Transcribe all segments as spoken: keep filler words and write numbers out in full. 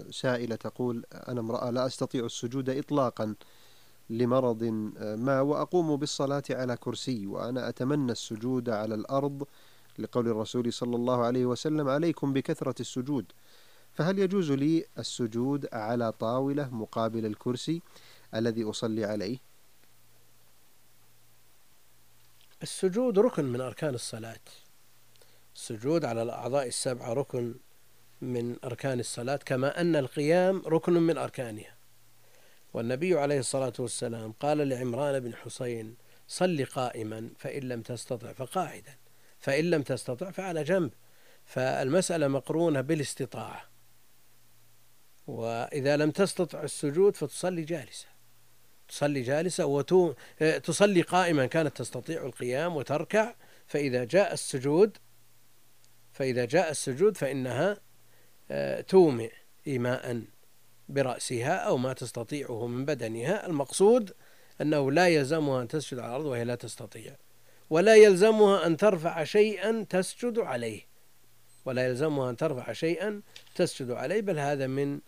سائلة تقول: أنا امرأة لا أستطيع السجود إطلاقا لمرض ما، وأقوم بالصلاة على كرسي، وأنا أتمنى السجود على الأرض لقول الرسول صلى الله عليه وسلم: عليكم بكثرة السجود، فهل يجوز لي السجود على طاولة مقابل الكرسي الذي أصلي عليه؟ السجود ركن من أركان الصلاة. السجود على الأعضاء السبعة ركن من أركان الصلاة، كما أن القيام ركن من أركانها. والنبي عليه الصلاة والسلام قال لعمران بن حسين: صل قائما فإن لم تستطع فقاعدا، فإن لم تستطع فعلى جنب. فالمسألة مقرونة بالاستطاعة، وإذا لم تستطع السجود فتصلي جالسة، تصلي جالسة وتصلي قائما كانت تستطيع القيام وتركع، فإذا جاء السجود فإذا جاء السجود فإنها تومئ إيماء برأسها أو ما تستطيعه من بدنها. المقصود أنه لا يلزمها أن تسجد على الأرض وهي لا تستطيع، ولا يلزمها أن ترفع شيئا تسجد عليه، ولا يلزمها أن ترفع شيئا تسجد عليه، بل هذا من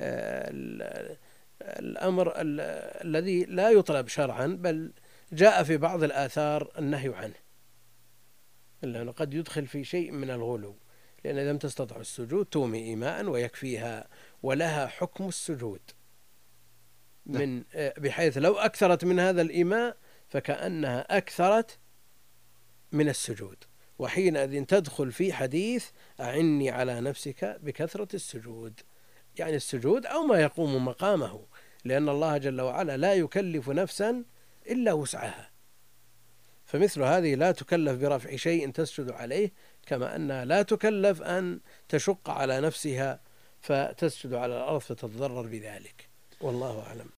الأمر الذي لا يطلب شرعا، بل جاء في بعض الآثار النهي عنه، لأنه قد يدخل في شيء من الغلو، لأن لم تستطع السجود تومي إيماء ويكفيها، ولها حكم السجود، من بحيث لو أكثرت من هذا الإيماء فكأنها أكثرت من السجود، وحينئذ تدخل في حديث: أعني على نفسك بكثرة السجود، يعني السجود أو ما يقوم مقامه، لأن الله جل وعلا لا يكلف نفسا إلا وسعها، فمثل هذه لا تكلف برفع شيء تسجد عليه، كما أنها لا تكلف أن تشق على نفسها فتسجد على الأرض فتتضرر بذلك، والله أعلم.